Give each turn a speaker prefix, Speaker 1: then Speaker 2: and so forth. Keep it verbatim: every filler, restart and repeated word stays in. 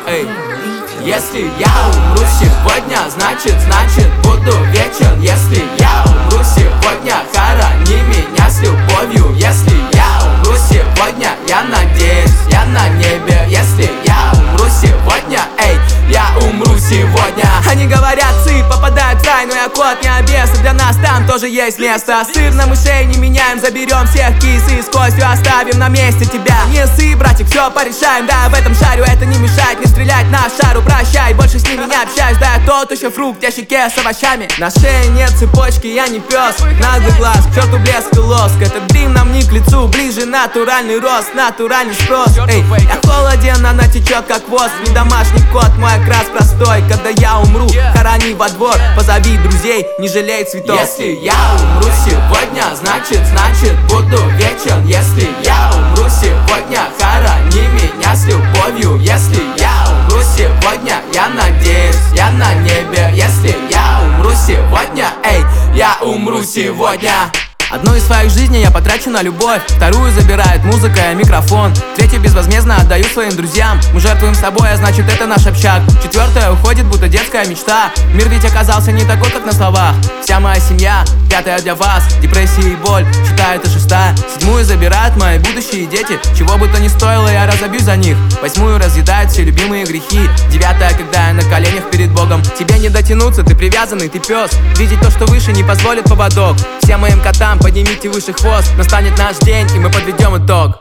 Speaker 1: Эй. Если я умру сегодня, значит, значит буду вечен. Если я умру сегодня, хорони меня с любовью. Если я умру сегодня, я надеюсь, я на небе. Если я умру сегодня, эй, я умру сегодня. Они говорят, сы попадают в рай, но я кот, не обес, и для нас там тоже есть место. Сыр на мышей не меняем, заберем всех кисы, с костью оставим на месте тебя. Не сы, братик, все порешаем, да, в этом шарю это не мешает не стрелять на шару. Прощай, больше с ними не общаюсь, да, я тот еще фрукт, я щеке с овощами. На шее нет цепочки, я не пес, наглый глаз, к черту блеск и лоск. Этот дрим нам не к лицу, ближе натуральный рост, натуральный спрос. Эй, я холоден, она течет как воздух, не домашний кот, мой окрас простой. Когда я умру, хорони во двор, позови друзей, не жалей цветов. Если я умру сегодня, значит, значит буду вечен. Если я умру сегодня, хорони меня с любовью. Если я умру сегодня, я надеюсь, я на небе. Если я умру сегодня, эй, я умру сегодня. Одну из своих жизней я потрачу на любовь, вторую забирает музыка и микрофон, третью безвозмездно отдаю своим друзьям. Мы жертвуем собой, а значит это наш общак. Четвертая уходит, будто детская мечта. Мир ведь оказался не такой, как на словах. Вся моя семья, пятая для вас. Депрессия и боль, считаю это шестая. Седьмую забирают мои будущие дети. Чего бы то ни стоило, я разобьюсь за них. Восьмую разъедают все любимые грехи. Девятая, когда я на коленях перед Богом. Тебе не дотянуться, ты привязанный, ты пес. Видеть то, что выше, не позволит поводок. Всем моим котам поднимите выше хвост. Настанет наш день, и мы подведем итог.